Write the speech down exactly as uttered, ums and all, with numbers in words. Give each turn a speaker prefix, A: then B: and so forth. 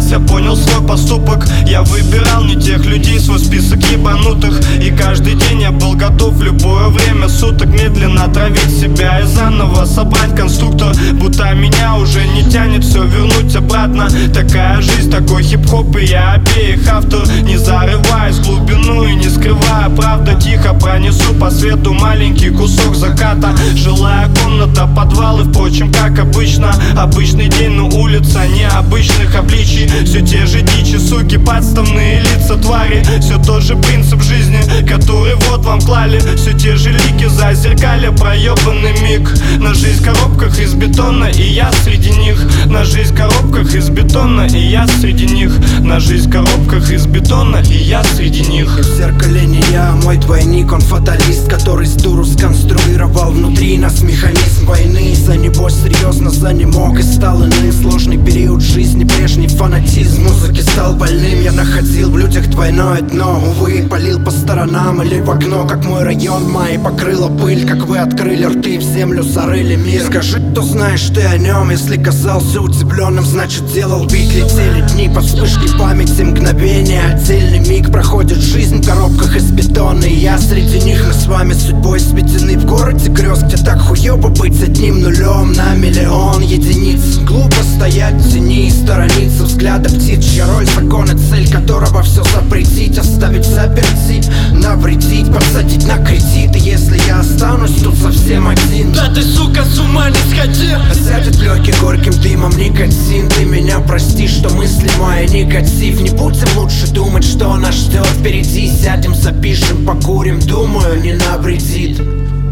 A: сейчас я понял свой поступок. Я выбирал не тех людей, свой список ебанутых. И каждый день я был готов в любое время суток медленно отравить себя и заново собрать конструктор. Будто меня уже не тянет все вернуть обратно. Такая жизнь, такой хип-хоп, и я обеих автор. Не зарываясь в глубину и не скрывая, правда тихо пронесу по свету маленький кусок заката. Жилая комната, подвалы, впрочем, как обычно. Обычный день, но улица необычных обличий. Все те же дичи, суки, подставные лица, твари. Все тот же принцип жизни, который вот вам клали. Все те же лики за зеркалье, проебанный миг. На жизнь в коробках из бетона, и я среди них. На жизнь в коробках из бетона, и я среди них. На жизнь в коробках из бетона, и я среди них.
B: В зеркале не я, мой двойник, он фаталист, который с дуру сконструировал внутри нас механизм войны. За небось серьезно занемог и стал иным. Сложный период жизни, прежний фанатизм музыки стал больным. Я находил в людях двойное дно, увы, палил по сторонам или в окно, как мой район май покрыла пыль, как вы открыли рты, в землю зарыли мир. Скажи, что знаешь ты о нем, если казался удивленным, значит делал бит. Летели дни по вспышке памяти, мгновения, отдельный миг. Проходит жизнь в коробках из бетона, и я среди них. Мы с вами судьбой светены в городе грез, где так хуёво быть одним нулем на миллион единиц. Глупо стоять в тени и сторониться взгляда птиц, чья роль закон и цель которого все запретить, оставить заперти, навредить, подсадить на кредит. И если я останусь тут совсем один,
C: да ты, сука, с ума не сходи.
B: Осядет в легких горьким дымом никотин. Ты меня прости, что мысли мои негатив. Не будем лучше думать, что нас ждет впереди. Сядем, запишем, покурим, думаю, не навредит.